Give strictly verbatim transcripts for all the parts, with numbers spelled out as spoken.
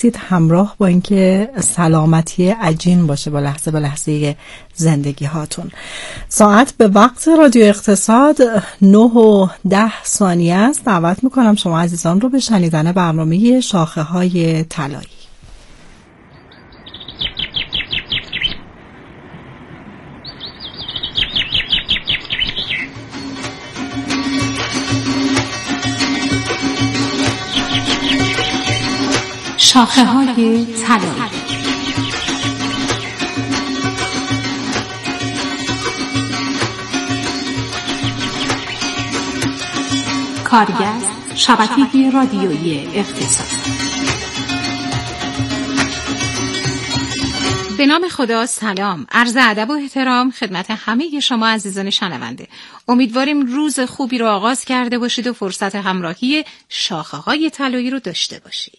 هستید همراه با اینکه سلامتی عجین باشه با لحظه به لحظه زندگی هاتون. ساعت به وقت رادیو اقتصاد نه و ده ثانیه است. دعوت میکنم شما عزیزان رو به شنیدن برنامه شاخه های طلایی. شاخه های طلایی. کارگر شبکه رادیویی اقتصاد. به نام خدا سلام، عرض ادب و احترام خدمت همه شما عزیزان شنونده. امیدواریم روز خوبی رو آغاز کرده باشید و فرصت همراهی شاخه های طلایی رو داشته باشید.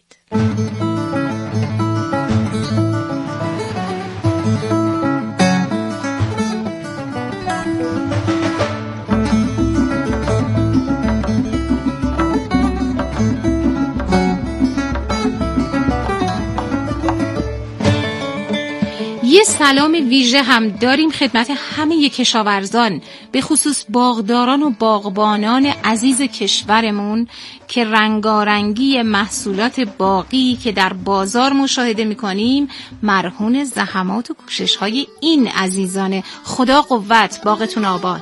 یه سلام ویژه هم داریم خدمت همه کشاورزان، به خصوص باغداران و باغبانان عزیز کشورمون که رنگارنگی محصولات باغی که در بازار مشاهده می‌کنیم مرهون زحمات و کوشش‌های این عزیزان. خدا قوت، باغتون آباد.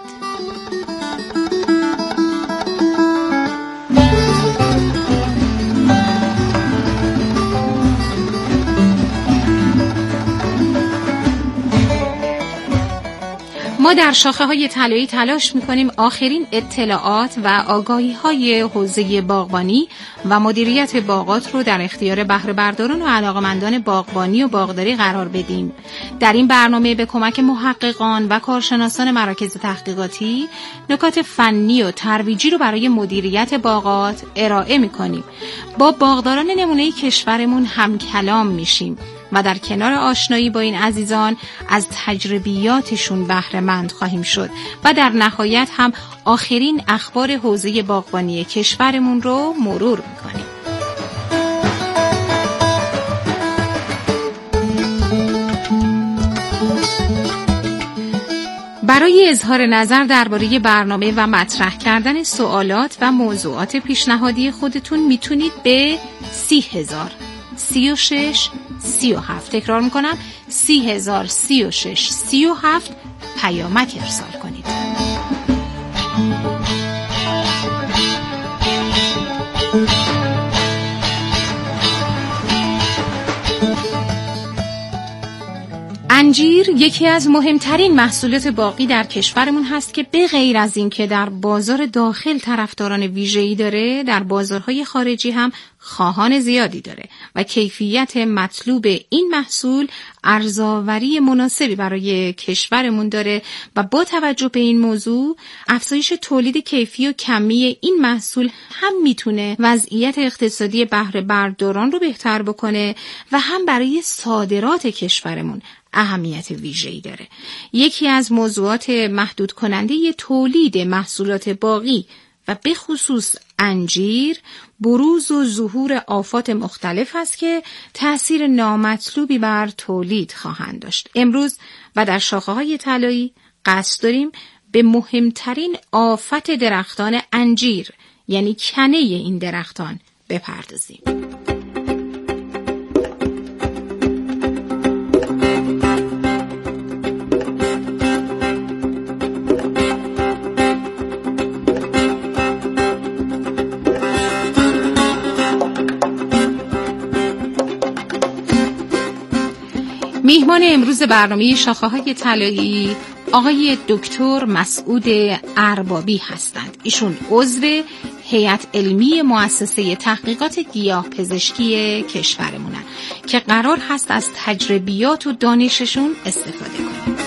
ما در شاخه های طلایی تلاش میکنیم آخرین اطلاعات و آگاهی های حوزه باغبانی و مدیریت باغات رو در اختیار بهره برداران و علاقمندان باغبانی و باغداری قرار بدیم. در این برنامه به کمک محققان و کارشناسان مراکز تحقیقاتی نکات فنی و ترویجی رو برای مدیریت باغات ارائه میکنیم. با باغداران نمونه کشورمون هم کلام میشیم و در کنار آشنایی با این عزیزان از تجربیاتشون بهره مند خواهیم شد و در نهایت هم آخرین اخبار حوزه باغبانی کشورمون رو مرور میکنیم. برای اظهار نظر درباره برنامه و مطرح کردن سوالات و موضوعات پیشنهادی خودتون میتونید به سی هزار سی و شش سی و هفت تکرار میکنم سی هزار سی و شش سی و هفت پیامک ارسال کنید. انجیر یکی از مهمترین محصولات باغی در کشورمون هست که به غیر از این که در بازار داخل طرفداران ویژه‌ای داره، در بازارهای خارجی هم خواهان زیادی داره و کیفیت مطلوب این محصول ارزآوری مناسبی برای کشورمون داره و با توجه به این موضوع افزایش تولید کیفی و کمی این محصول هم میتونه وضعیت اقتصادی بهره برداران رو بهتر بکنه و هم برای صادرات کشورمون اهمیت ویژه‌ای داره. یکی از موضوعات محدود کننده تولید محصولات باغی و به خصوص انجیر بروز و ظهور آفات مختلف است که تأثیر نامطلوبی بر تولید خواهند داشت. امروز و در شاخه‌های طلایی قصد داریم به مهمترین آفت درختان انجیر یعنی کنه این درختان بپردازیم. میهمان امروز برنامه شاخه‌های طلایی آقای دکتر مسعود اربابی هستند. ایشون عضو هیئت علمی مؤسسه تحقیقات گیاهپزشکی کشورمونن که قرار هست از تجربیات و دانششون استفاده کنیم.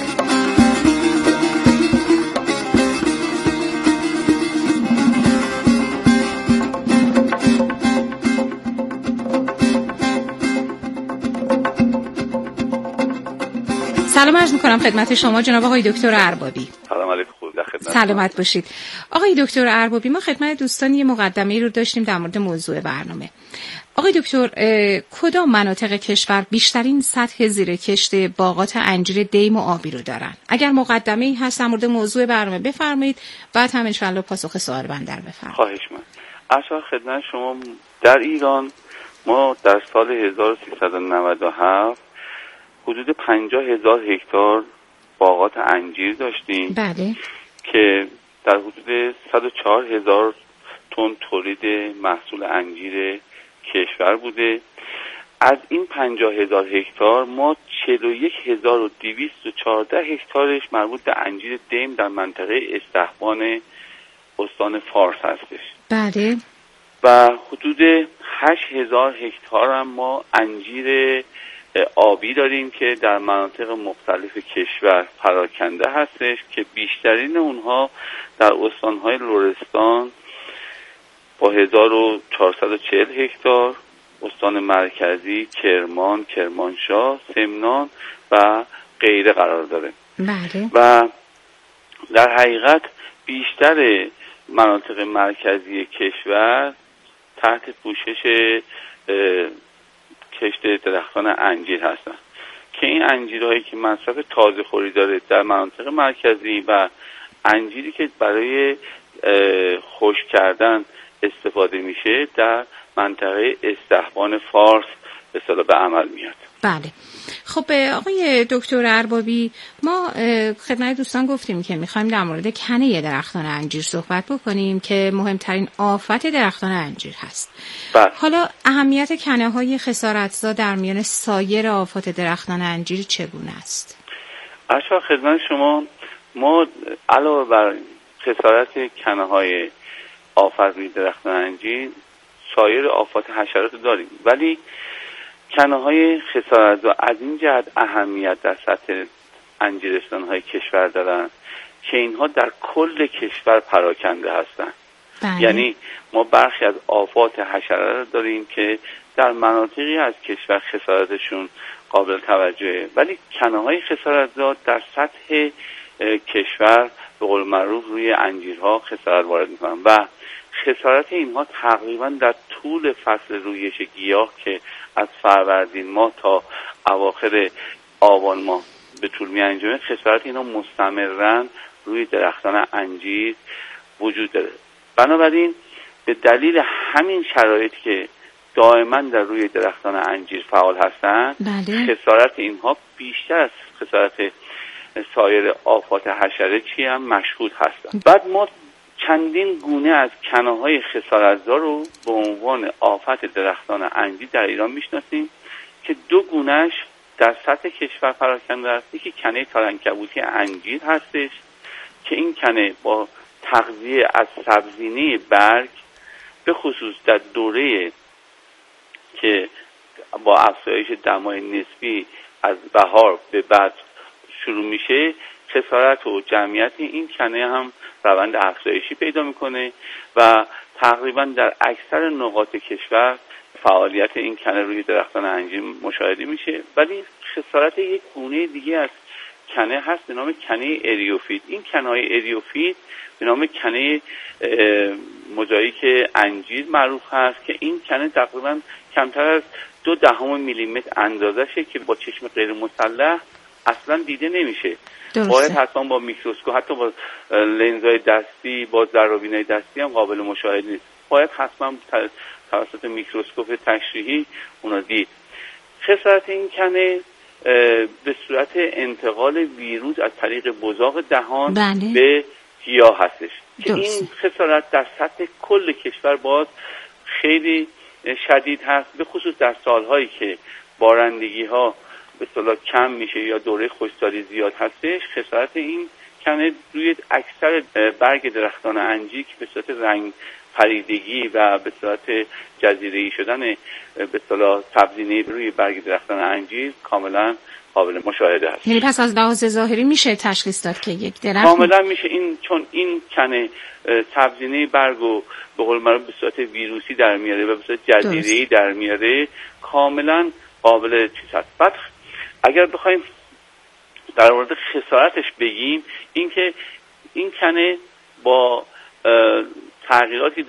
سلام عرض میکنم خدمت شما جناب آقای دکتر اربابی. سلام علیکم. خود خدمت. سلامت باشید. آقای دکتر اربابی، ما خدمت دوستان یه مقدمه‌ای رو داشتیم در مورد موضوع برنامه. آقای دکتر، کدام مناطق کشور بیشترین سطح زیر کشت باغات انجیر دیم و آبی رو دارن؟ اگر مقدمه‌ای هست در مورد موضوع برنامه بفرمایید، بعد هم انشالله پاسخ سوال بنده رو بفرمایید. خواهش من. عرض خدمت شما در ایران ما در سال هزار و سیصد و نود و هفت حدود پنجاه هزار هکتار باغات انجیر داشتیم. بله. که در حدود صد و چهار هزار تن تولید محصول انجیر کشور بوده. از این پنجاه هزار هکتار ما چهل و یک هزار و دویست و چهارده هکتارش مربوط به انجیر دیم در منطقه استحبان استان فارس هستش. بله. و حدود هشت هزار هکتار هم ما انجیر آبی داریم که در مناطق مختلف کشور پراکنده هستش که بیشترین اونها در استانهای لرستان با هزار و چهارصد و چهل هکتار، استان مرکزی، کرمان، کرمانشاه، سمنان و غیره قرار داره. بله. و در حقیقت بیشتر مناطق مرکزی کشور تحت پوشش کشت درختان انجیر هستن که این انجیرهایی که مصرف تازه خوری داره در مناطق مرکزی و انجیری که برای خشک کردن استفاده میشه در منطقه استحبان فارس به اصطلاح به عمل میاد. بله. خب آقای دکتر اربابی، ما خدمت دوستان گفتیم که میخوایم در مورد کنه درختان انجیر صحبت بکنیم که مهمترین آفت درختان انجیر هست. بله. حالا اهمیت کنه های خسارتزا در میان سایر آفات درختان انجیر چگونه است؟ اشا خدمت شما، ما علاوه بر خسارت کنه های آفت درختان انجیر سایر آفات حشرات داریم، ولی کنه های خسارتزا از این جهت اهمیت در سطح انجیرستان های کشور دارن که اینها در کل کشور پراکنده هستن. بله. یعنی ما برخی از آفات حشرات داریم که در مناطقی از کشور خسارتشون قابل توجهه، ولی کنه های خسارتزا در سطح کشور به قول معروف روی انجیرها خسارت وارد میکنن و خسارت اینها تقریبا در طول فصل رویش گیاه که از فروردین ماه تا اواخر آبان ماه به طول می انجامه، خسارت اینها مستمرا روی درختان انجیر وجود داره. بنابراین به دلیل همین شرایطی که دائما در روی درختان انجیر فعال هستند، بله. خسارت اینها بیشتر از خسارت سایر آفات حشره‌ای هم مشهود هستند. بعد ما چندین گونه از کنه‌های خسارتزا رو به عنوان آفت درختان انجیر در ایران میشناسیم که دو گونهش در سطح کشور پراکنده است. یکی کنه تارعنکبوتی انجیر هستش که این کنه با تغذیه از سبزینه برگ به خصوص در دوره که با افزایش دمای نسبی از بهار به بعد شروع میشه، خسارت و جمعیت این کنه هم روند افزایشی پیدا میکنه و تقریبا در اکثر نقاط کشور فعالیت این کنه روی درختان انجیر مشاهده میشه. ولی خسارت یک گونه دیگه از کنه هست به نام کنه اریوفیت. این کنه های اریوفیت به نام کنه موزاییک انجیر معروف هست که این کنه تقریبا کمتر از دو دهم میلیمتر اندازشه که با چشم غیر مسلح اصلا دیده نمیشه. درسته. باید حتما با میکروسکوپ، حتی با لنزهای دستی، با ذره‌بینای دستی هم قابل مشاهده نیست. باید حتما توسط میکروسکوپ تشریحی اونا دید. خسارت این کنه به صورت انتقال ویروس از طریق بزاق دهان بله. به گیاه هستش که درسته. این خسارت در سطح کل کشور باز خیلی شدید هست، به خصوص در سالهایی که بارندگی ها به اصطلاح کم میشه یا دوره خشکسالی زیاد هستش. خسارت این کنه روی اکثر برگ درختان انجیر که به صورت رنگ پریدگی و به صورت جزیره‌ای شدن به اصطلاح سبزینه روی برگ درختان انجیر کاملا قابل مشاهده است. یعنی پس از لحاظ ظاهری میشه تشخیص داد که یک درخت کاملا میشه این، چون این کنه سبزینه برگو به قول معروف به صورت ویروسی در میاره و به صورت جزیره‌ای در میاره، کاملا قابل چیز هست. بعد اگر بخوایم در مورد خسارتش بگیم، این که این کنه با تغییراتی در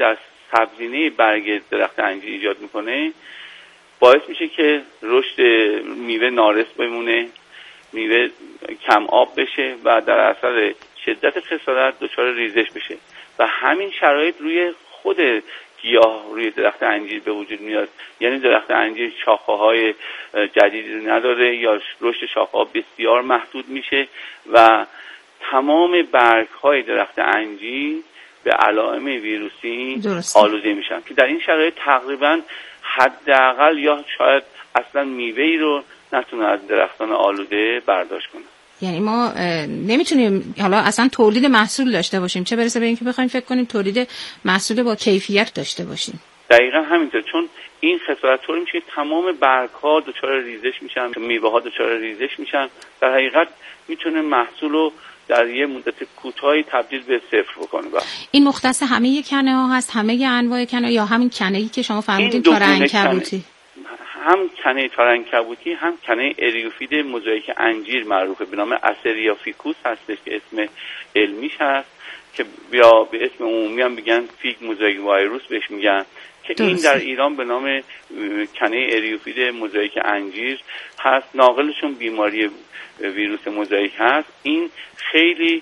سبزینه برگ درخت انجیر ایجاد میکنه باعث میشه که رشد میوه نارس بمونه، میوه کم آب بشه و در اثر شدت خسارت دچار ریزش بشه و همین شرایط روی خود گیاه روی درخت انجیر به وجود میاد. یعنی درخت انجیر شاخه‌های جدیدی نداره یا رشد شاخه‌ها بسیار محدود میشه و تمام برگ‌های درخت انجیر به علائم ویروسی درسته. آلوده میشن که در این شرایط تقریبا حداقل یا شاید اصلا میوه‌ای رو نتونه از درختان آلوده برداشت کنه. یعنی ما نمیتونیم حالا اصلا تولید محصول داشته باشیم، چه برسه به اینکه بخوایم فکر کنیم تولید محصول با کیفیت داشته باشیم. دقیقا همینطور، چون این خسارت طوری میشه تمام برگ‌ها دچار ریزش میشن، میوه‌ها دچار ریزش میشن، در حقیقت میتونه محصول رو در یه مدت کوتاهی تبدیل به صفر بکنه. با. این مختص همه کنه ها هست، همه انواع کنه یا همین کنه‌ای که شما فرمودین تار عنکبوتی؟ هم کنه تار عنکبوتی هم کنه اریوفید موزاییک انجیر معروفه به نام اسریا فیکوس هستش که اسم علمیش هست که یا به اسم عمومی هم میگن فیگ موزاییک وایروس بهش میگن که این در ایران به نام کنه اریوفید موزاییک انجیر هست. ناقلشون بیماری ویروس موزاییک هست. این خیلی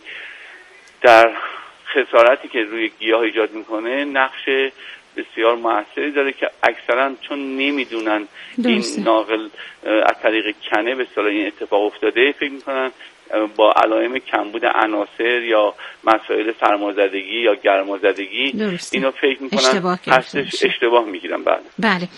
در خسارتی که روی گیاه ایجاد میکنه نقش بسیار موثری داره که اکثرا چون نمیدونن این ناقل از طریق کنه به اصطلاح این اتفاق افتاده فکر میکنن با علائم کمبود عناصر یا مسائل سرمازدگی یا گرمازدگی اینو فکر میکنن اشتباه هستش، اشتباه میگیرن. بله بله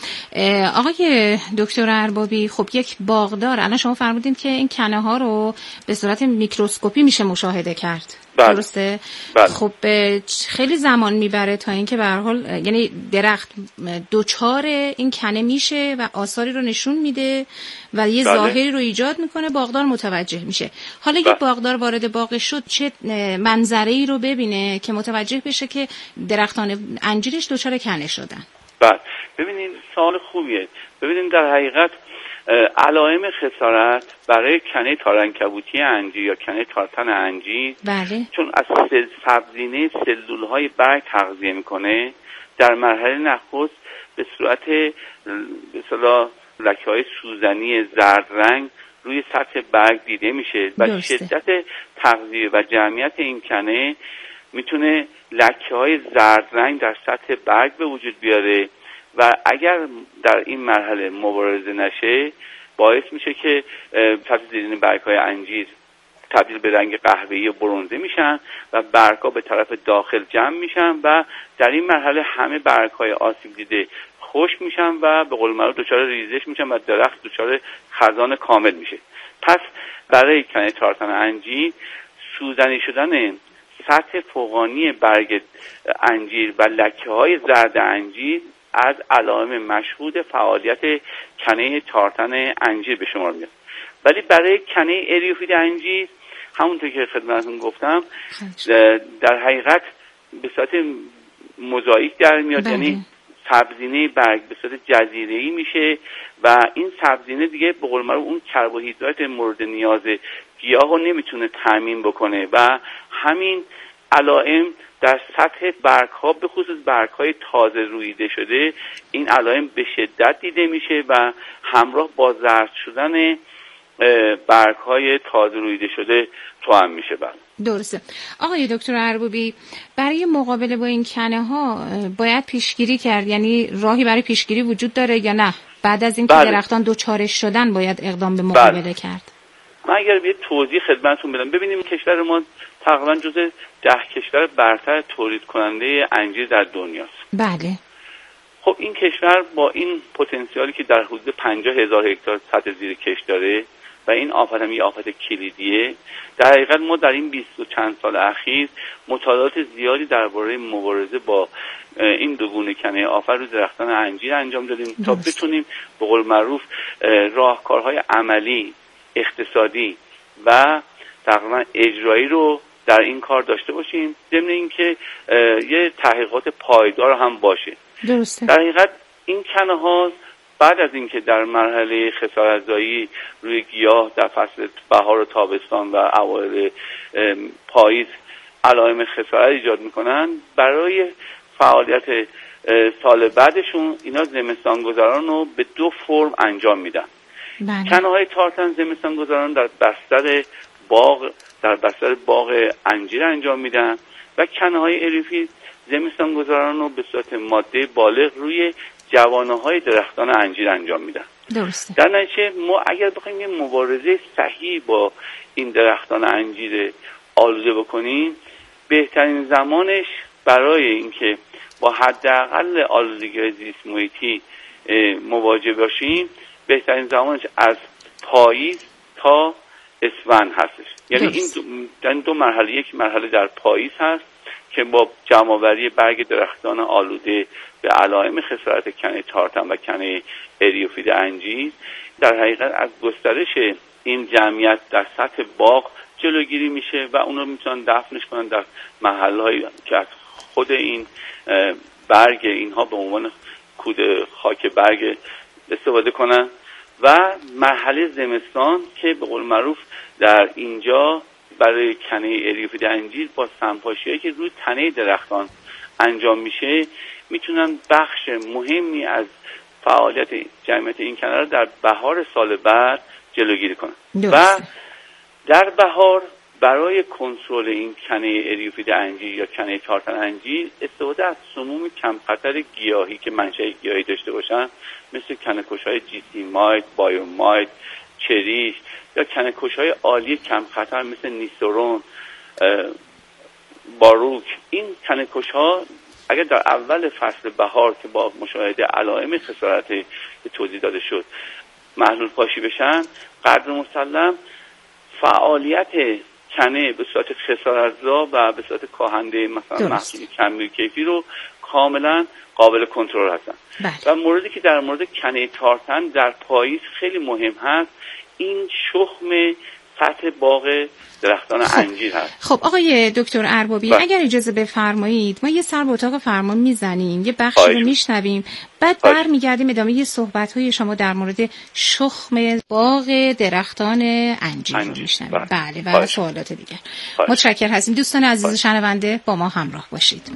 آقای دکتر اربابی، خب یک باغدار الان شما فرمودین که این کنه ها رو به صورت میکروسکوپی میشه مشاهده کرد. بله. درسته؟ بله. خب خیلی زمان میبره تا اینکه به هر حال یعنی درخت دوچار این کنه میشه و آثاری رو نشون میده و یه بله. ظاهری رو ایجاد میکنه، باغدار متوجه میشه. حالا بله. یک باغدار وارد باغ شد چه منظره‌ای رو ببینه که متوجه بشه که درختان انجیرش دوچار کنه شدن؟ بله ببینید سوال خوبیه. ببینید در حقیقت علائم خسارت برای کنه تار عنکبوتی انجیر یا کنه تارتن انجیر بله. چون از سبزینه سلولهای برگ تغذیه میکنه در مرحله نخست به صورت به اصطلاح لکه‌های سوزنی زرد رنگ روی سطح برگ دیده میشه و درسته. شدت تغذیه و جمعیت این کنه میتونه لکه‌های زرد رنگ در سطح برگ به وجود بیاره و اگر در این مرحله مبارزه نشه باعث میشه که تبدیل برگ‌های انجیر تبدیل به رنگ قهوه‌ای و برنزه میشن و برگ‌ها به طرف داخل جمع میشن و در این مرحله همه برگ‌های آسیب دیده خشک میشن و به قول معروف دچار ریزش میشن و درخت دچار خزان کامل میشه. پس برای کنه تارتن انجیر سوزنی شدن سطح فوقانی برگ انجیر و لکه‌های زرد انجیر از علائم مشهود فعالیت کنه تارتن انجیر به شمار میاد. ولی برای کنه اریوفید انجیر همونطور که خدمتتون گفتم در حقیقت به صورت موزاییک در میاد بله. یعنی سبزینه برگ به صورت جزیره‌ای میشه و این سبزینه دیگه به قول معروف اون کربوهیدرات مورد نیاز گیاه رو نمیتونه تامین بکنه و همین علائم در سطح برگ‌ها به خصوص برگ‌های تازه رویده شده این علائم به شدت دیده میشه و همراه با زرد شدن برگ‌های تازه رویده شده توأم میشه. بله درسته. آقای دکتر اربابی، برای مقابله با این کنه ها باید پیشگیری کرد، یعنی راهی برای پیشگیری وجود داره یا نه بعد از اینکه بله. درختان دوچارش شدن باید اقدام به مقابله بله. کرد؟ من اگر یه توضیح خدمتتون بدم، ببینیم کشور ما تقریبا جزو ده کشور برتر تولید کننده انجیر در دنیاست. بله. خب این کشور با این پتانسیالی که در حدود پنجاه هزار هکتار سطح زیر کشت داره و این آفت هم یه آفت کلیدیه، در حقیقت ما در این بیست و چند سال اخیر مطالعات زیادی درباره مبارزه با این دو گونه کنه آفت رو درختان انجیر انجام دادیم تا بتونیم به قول معروف راهکارهای عملی، اقتصادی و تقریبا اجرایی رو در این کار داشته باشیم، ضمن اینکه یه تحقیقات پایدار هم باشه. درسته. در حقیقت این کنه ها بعد از اینکه در مرحله خسارت‌زایی روی گیاه در فصل بهار و تابستان و اوایل پاییز علائم خسارت ایجاد میکنن، برای فعالیت سال بعدشون اینا زمستانگذاران رو به دو فرم انجام میدن. کنه های تارتن زمستانگذاران در بستر باغ در بستر باغ انجیر انجام میدن و کنه های اریوفیت زمستانگذاران رو به صورت ماده بالغ روی جوانه های درختان انجیر انجام میدن. درسته. در نتیجه ما اگر بخوایم یه مبارزه صحیح با این درختان انجیر آلوده بکنیم، بهترین زمانش برای اینکه با حداقل آلودگی زیست محیطی مواجه باشیم، بهترین زمانش از پاییز تا اسفند هستش. یعنی این دو, دو مرحله، یک مرحله در پاییز هست که با جمع‌آوری برگ درختان آلوده به علائم خسارت کنه تارتن و کنه اریوفید انجیر در حقیقت از گسترش این جمعیت در سطح باغ جلوگیری میشه و اون رو میتونن دفنش کنن در محلهایی که از خود این برگ اینها به عنوان کود خاک برگ استفاده کنن. و مرحله زمستان که به قول معروف در اینجا برای کنه اریوفید انجیر با سمپاشی‌هایی که روی تنه درختان انجام میشه میتونن بخش مهمی از فعالیت جمعیت این کنه رو در بهار سال بعد جلوگیری کنن. و در بهار برای کنترل این کنه اریوفید انجیر یا کنه تارتن انجیر استفاده از سموم کم خطر گیاهی که منشأ گیاهی داشته باشن، مثل کنه‌کش‌های جیسیماید، بایوماید، چریش یا کنه‌کش‌های عالی کم خطر مثل نیسترون، باروک. این کنه‌کش‌ها اگر در اول فصل بهار که با مشاهده علائم خسارت که توضیح داده شد محلول پاشی بشن، قدر مسلم فعالیت کنه به صورت خسارتزا و به صورت کاهنده مثلا محصول کمی و کیفی رو کاملا قابل کنترل هستن. و موردی که در مورد کنه تارتن در پاییز خیلی مهم هست، این شخم سطح باغ درختان خب. انجیر هست. خب آقای دکتر اربابی بله. اگر اجازه بفرمایید ما یه سر به اتاق فرمان میزنیم، یه بخشی رو میشنویم، بعد برمیگردیم ادامه صحبت‌های شما در مورد شخم باغ درختان انجیر رو میشنویم. بله و سوالات دیگر. متشکرم هستیم. دوستان عزیز شنونده با ما همراه باشید.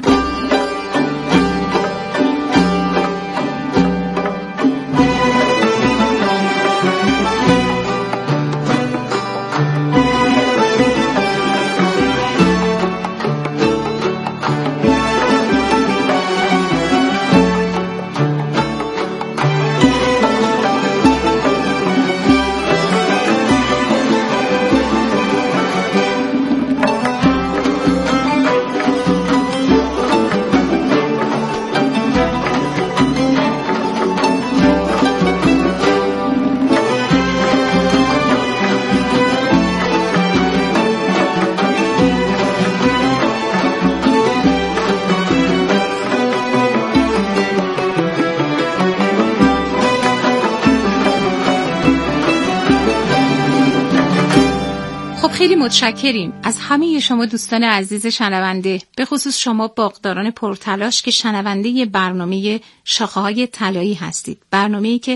خیلی متشکریم از همه شما دوستان عزیز شنونده، به خصوص شما باغداران پرتلاش که شنونده برنامه شاخه‌های طلایی هستید، برنامه‌ای که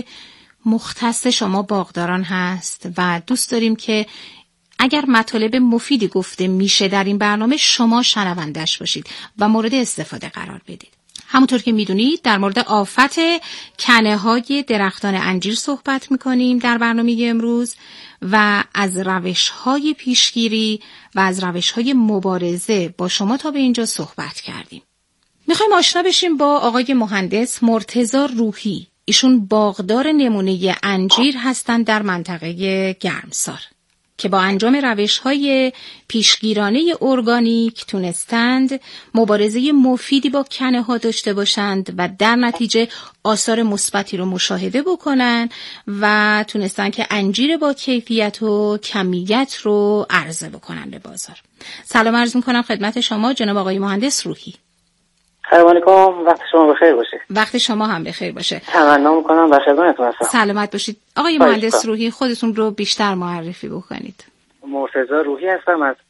مختص شما باغداران هست و دوست داریم که اگر مطالب مفیدی گفته میشه در این برنامه شما شنوندش باشید و مورد استفاده قرار بدید. همونطور که میدونید در مورد آفت کنه های درختان انجیر صحبت میکنیم در برنامه امروز و از روش های پیشگیری و از روش های مبارزه با شما تا به اینجا صحبت کردیم. میخوایم آشنا بشیم با آقای مهندس مرتضی روحی. ایشون باغدار نمونه انجیر هستند در منطقه گرمسار که با انجام روش‌های پیشگیرانه ارگانیک تونستند مبارزه مفیدی با کنه ها داشته باشند و در نتیجه آثار مثبتی رو مشاهده بکنن و تونستن که انجیر با کیفیت و کمیت رو عرضه بکنن به بازار. سلام عرض می‌کنم خدمت شما جناب آقای مهندس روحی. سلام علیکم، وقت شما بخیر باشه. وقت شما هم بخیر باشه. تمنا می‌کنم و خدمتتون هستم. سلامت باشید. آقای مهندس روحی خودتون رو بیشتر معرفی بکنید. مرتضی روحی هستم از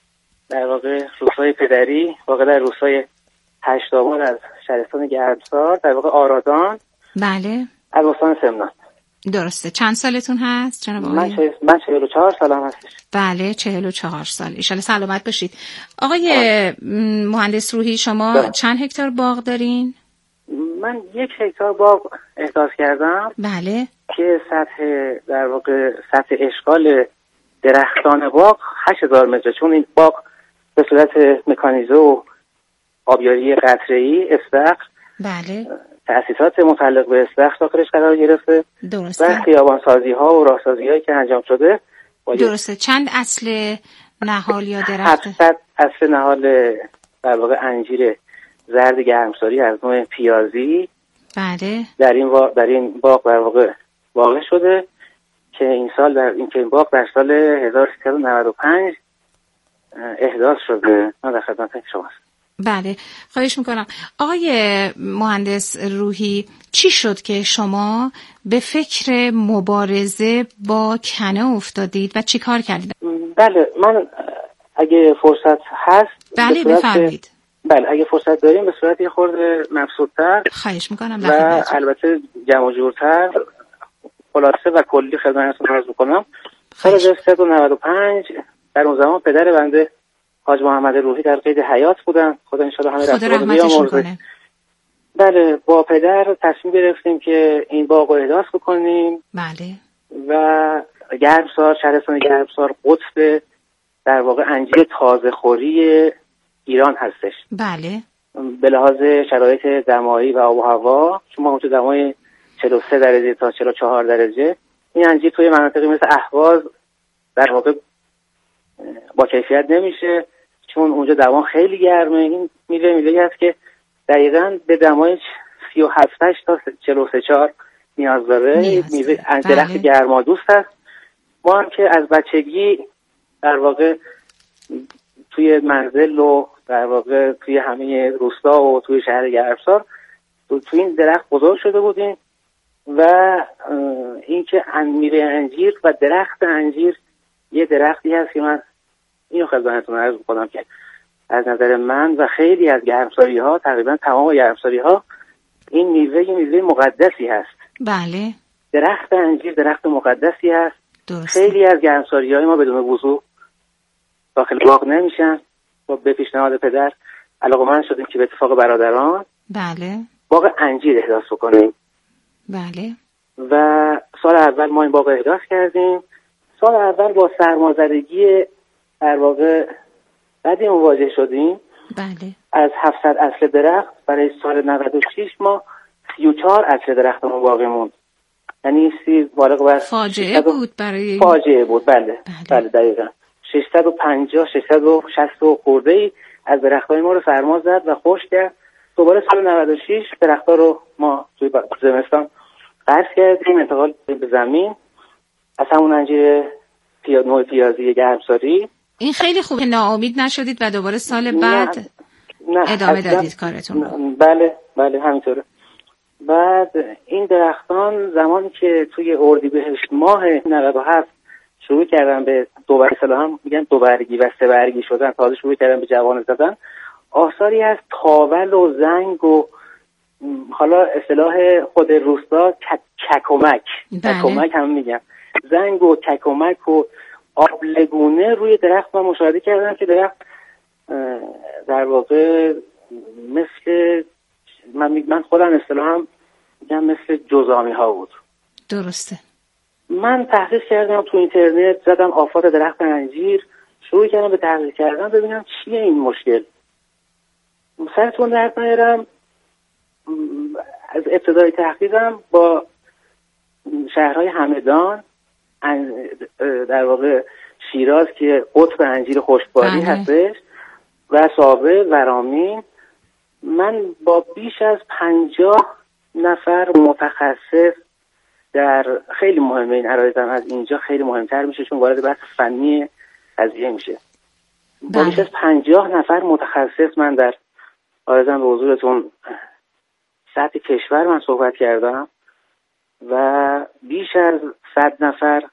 در واقع روستای پدری، واقع در روستای هشت آباد از شهرستان گرمسار، در واقع آرادان. بله. از استان سمنان. درسته. چند سالتون هست جناب آقای؟ من چه... من چهل و چهار سالم هستش. بله چهل و چهار سال. ان شاءالله سلامت باشید. آقای مهندس روحی شما ده. چند هکتار باغ دارین؟ من یک هکتار باغ احداث کردم. بله. که سطح در واقع سطح اشغال درختان باغ هشت هزار متر، چون این باغ به صورت مکانیزه و آبیاری قطره‌ای استخر، بله، تأسیسات متعلق به استخر داخلش قرار گرفته. درسته. و خیابانسازی ها و راهسازی هایی که انجام شده. درسته. چند اصل نهال یا درخت؟ هفتصد اصل نهال در واقع انجیر زرد گرمساری از نوع پیازی بله در این وا... در این باغ در واقع واقع شده که این سال در این که این باغ در سال هزار و سیصد و نود و پنج احداث شده. من در خدمت شماست. بله، خواهش میکنم. آقای مهندس روحی، چی شد که شما به فکر مبارزه با کنه افتادید و چی کار کردید؟ بله، من اگه فرصت هست بله بفرمایید. بله اگه فرصت داریم به صورت یه خورده مبسوط‌تر خواهش میکنم و البته جمع و جورتر خلاصه و کلی خدمتتون عرض میکنم. سال هزار و سیصد و نود و پنج در اون زمان پدر بنده حاج محمد روحی در قید حیات بودن، خدا انشالله همه خدا رحمتشون کنه. بله، با پدر تصمیم گرفتیم که این باغ رو احداث بکنیم. بله. و گرمسار، شهرستان گرمسار قطب در واقع انجیر تازه خوری ایران هستش. بله. به لحاظ شرایط دمایی و آب و هوا، شما اونجا دمای چهل و سه درجه تا چهل و چهار درجه، این انجیر توی مناطقی مثل اهواز در واقع با کیفیت نمیشه، چون اونجا دما خیلی گرمه. این میوه میوه‌ای هست که دقیقاً به دمای سی و هفت تا چهل و سه چهار نیاز داره. میوه درخت گرمادوست هست. ما هم که از بچگی در واقع توی منزل و در واقع توی همه روستا و توی شهر گرمسار تو, تو این درخت بزرگ شده بودیم و اینکه میوه انجیر و درخت انجیر یه درختی هست که من اینو خدمتتون عرض می‌کنم که از نظر من و خیلی از گرمساری ها، تقریبا تمام گرمساری ها، این میوه یه میوه مقدسی هست. بله. درخت انجیر درخت مقدسی هست. درسته. خیلی از گرمساری های ما بدون وضو داخل باغ نمیشن. با به پیشنهاد پدر علاقه‌مند شدیم که به اتفاق برادران بله باغ انجیر احداث بکنیم. بله. و سال اول ما این باغ احداث کردیم. سال اول با سرمازدگی در واقع بعدی مواجه شدیم. بله. از هفتصد اصل درخت برای سال نود و شش ما سی و چهار اصل درختمون باقی موند. یعنی سی بالغ بر فاجعه بود برای فاجعه بود. بله بله, بله دقیقاً ششصد و پنجاه ششصد و شصت و خورده‌ای از درختای ما رو سرما زد و خشک کرد. دوباره سال نود و شش درخت‌ها رو ما توی زمستان قطع کردیم، انتقال به زمین از همون انجیر پیاز نوع پیازی گرمساری. این خیلی خوبه، ناامید نشدید و دوباره سال بعد نه، نه، ادامه اصلا دادید کارتون. بله بله همینطوره. بعد این درختان زمانی که توی اردیبهشت ماه نود و هفت شروع کردن به دو برگ، هم میگن دو برگی و سه برگی شدن، تازه شروع کردن به جوانه زدن، آثاری از تاول و زنگ و حالا اصطلاح خود روستا ککمک ککمک هم میگن، زنگ و ککمک و آبلگونه روی درخت ما مشاهده کردن که درخت در واقع مثل من من خودم اصطلاحم میگم مثل جزامی ها بود. درسته. من تحقیق کردم تو اینترنت، زدم آفات درخت انجیر، شروع کردم به تحقیق کردن ببینم چیه این مشکل. سرتون درد نیارم، از ابتدای تحقیقم با شهرهای همدان در واقع شیراز که قطب انجیر خشکباری هستش و ساوه ورامین، من با بیش از پنجاه نفر متخصص در خیلی مهمه، این عرایزم از اینجا خیلی مهمتر میشه چون وارد بحث فنی قضیه میشه. با بیش از پنجاه نفر متخصص من در عرایزم به حضورتون سطح کشور من صحبت کردم و بیش از صد نفر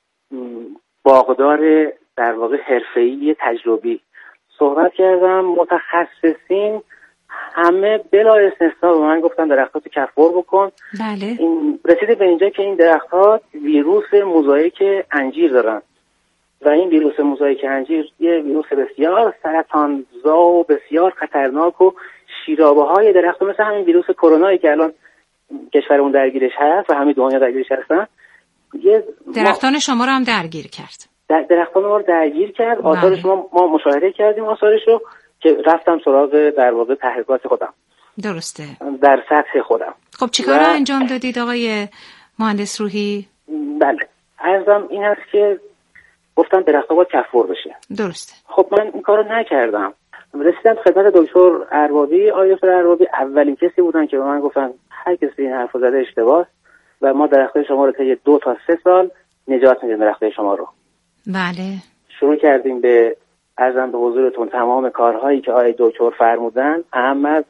باغدار در واقع حرفه‌ای تجربی صحبت کردم. متخصصین همه بلا استثنا به من گفتن درختاتو کفور بکن. بله. این رسیده به اینجا که این درختات ویروس موزاییک انجیر دارن و این ویروس موزاییک انجیر یه ویروس بسیار سرطانزا و بسیار خطرناک و شیرابه های درخت مثل همین ویروس کرونایی که الان کشورمون درگیرش هست و همین دنیا درگیرش هستن، یه درختان شما رو هم درگیر کرد. در درختان ما رو درگیر کرد. آثارش ما ما مشاهده کردیم آثارش رو که رفتم سراغ در واقع تحقیقات خودم. درسته. در سطح خودم. خب چیکار و... انجام دادید آقای مهندس روحی؟ بله. عرضم این هست که گفتم درخت‌ها باید کفور بشه. درسته. خب من این کارو نکردم. رسیدم خدمت دکتر اربابی، آقای دکتر اربابی اولین کسی بودن که به من گفتن هر کسی این حرفو زده اشتباهه و ما درختای شما رو طی دو تا سه سال نجات میدیم درختای شما رو. بله. شروع کردیم به عرضم به حضورتون تمام کارهایی که آقای دکتر فرمودن، اهم از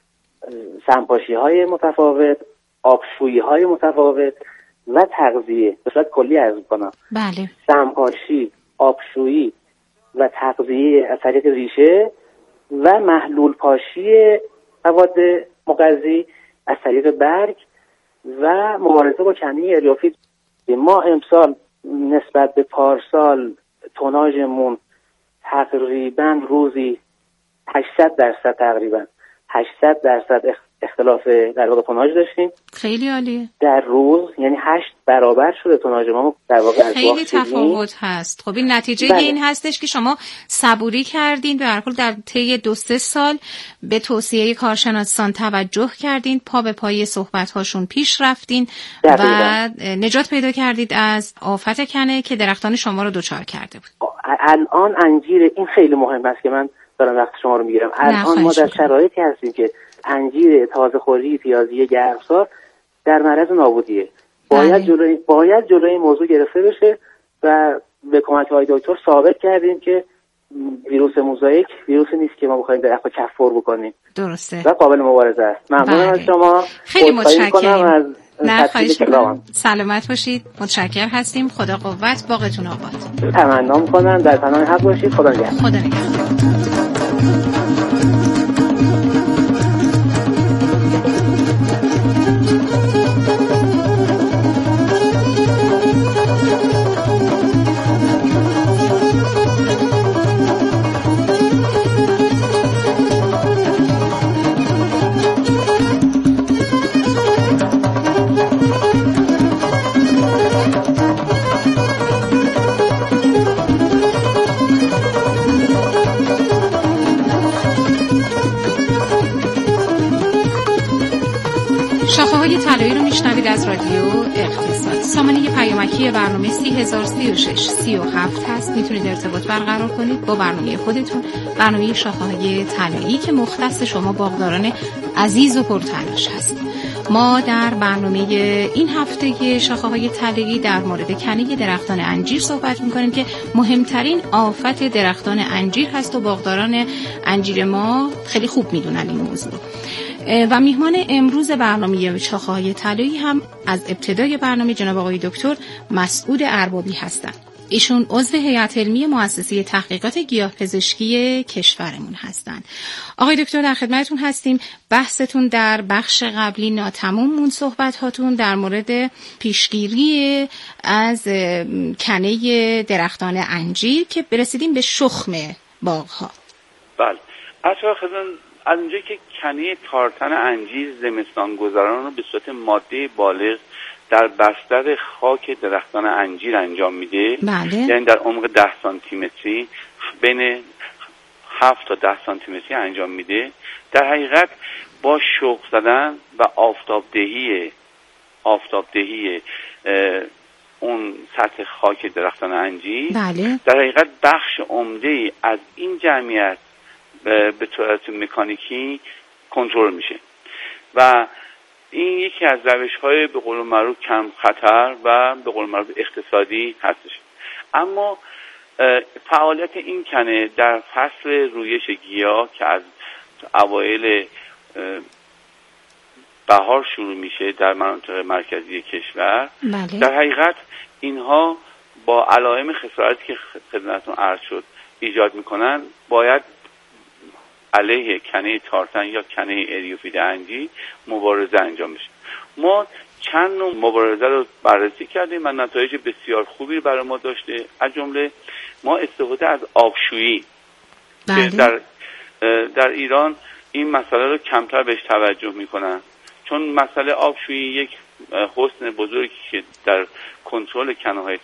سمپاشی‌های متفاوت، آبشویی‌های متفاوت و تغذیه. به صورت کلی عرض می‌کنم. بله. سمپاشی، آبشویی و تغذیه از طریق ریشه و محلول پاشی مواد مغذی از طریق برگ و مبارزه با کنه الیوفیت. ما امسال نسبت به پارسال توناژمون تقریبا روزی هشتصد درصد تقریبا هشتصد درصد اختلاف در واقع توناژ داشتیم. خیلی عالیه. در روز یعنی هشت برابر شده توناژ ما در واقع از خیلی تفاوت هست. خب این نتیجه بله. این هستش که شما صبوری کردین، به هر حال در طی دو سه سال به توصیه کارشناسان توجه کردین، پا به پای صحبت هاشون پیش رفتین و نجات پیدا کردید از آفت کنه که درختان شما رو دچار کرده بود. الان انجیر این خیلی مهم است که من دارم وقت شما رو میگیرم. الان ما در شرایطی هستیم که انجیر تازه خوری پیازی گرمسار در معرض نابودیه. باید جلوی باید جلوی این موضوع گرفته بشه و به کمک های دکتر ثابت کردیم که ویروس موزاییک ویروسی نیست که ما بخوایم درختو کفور بکنیم. درسته. و قابل مبارزه است. ممنونم از شما. خیلی متشکرم. نه خواهش می‌کنم. سلامت باشید. متشکرم هستیم. خدا قوت، باغتون آباد. تمنا می‌کنم در پناه حق باشید. خدا نگهدار. خدا نگهدار. شاخه‌های طلایی رو میشنوید از رادیو اقتصاد. سامانه پیامکی برنامه سی هزار و سی و شش سی و هفت هست. میتونید ارتباط برقرار کنید با برنامه خودتون، برنامه شاخه‌های طلایی که مختص شما باغداران عزیز و پرتلاش هست. ما در برنامه این هفته شاخه‌های طلایی در مورد کنه درختان انجیر صحبت می‌کنیم که مهمترین آفت درختان انجیر هست و باغداران انجیر ما خیلی خوب میدونن این موضوع. و میهمان امروز برنامه شاخه‌های طلایی هم از ابتدای برنامه جناب آقای دکتر مسعود اربابی هستند. ایشون عضو هیئت علمی مؤسسه تحقیقات گیاهپزشکی کشورمون هستند. آقای دکتر در خدمتتون هستیم. بحثتون در بخش قبلی ناتمام مون، صحبت هاتون در مورد پیشگیری از کنه درختان انجیر که برسیدیم به شخم باغ‌ها. بله. اصلا خدمت از اونجایی که کنه تارتن انجیر زمستان گذران رو به صورت ماده بالغ در بستر خاک درختان انجیر انجام میده، بله. یعنی در عمق ده سانتی متری بین هفت تا ده سانتی متری انجام میده، در حقیقت با شخم زدن و آفتابدهی آفتابدهی اون سطح خاک درختان انجیر، بله. در حقیقت بخش عمده از این جمعیت به صورت مکانیکی کنترل میشه و این یکی از روش‌های به قول معروف کم خطر و به قول معروف اقتصادی هستش. اما فعالیت این کنه در فصل رویش گیاه که از اوایل بهار شروع میشه در مناطق مرکزی کشور، بله. در حقیقت اینها با علائم خسارتی که خدمتتون عرض شد ایجاد میکنن، باید علیه کنه تارتن یا کنه اریوفید انجیر مبارزه انجام بشه. ما چند نوع مبارزه رو بررسی کردیم و نتایج بسیار خوبی برای ما داشته. از جمله ما استفاده از آبشویی بله. در در ایران این مسئله رو کمتر بهش توجه میکنن، چون مسئله آبشویی یک حسن بزرگی که در کنترل کناهای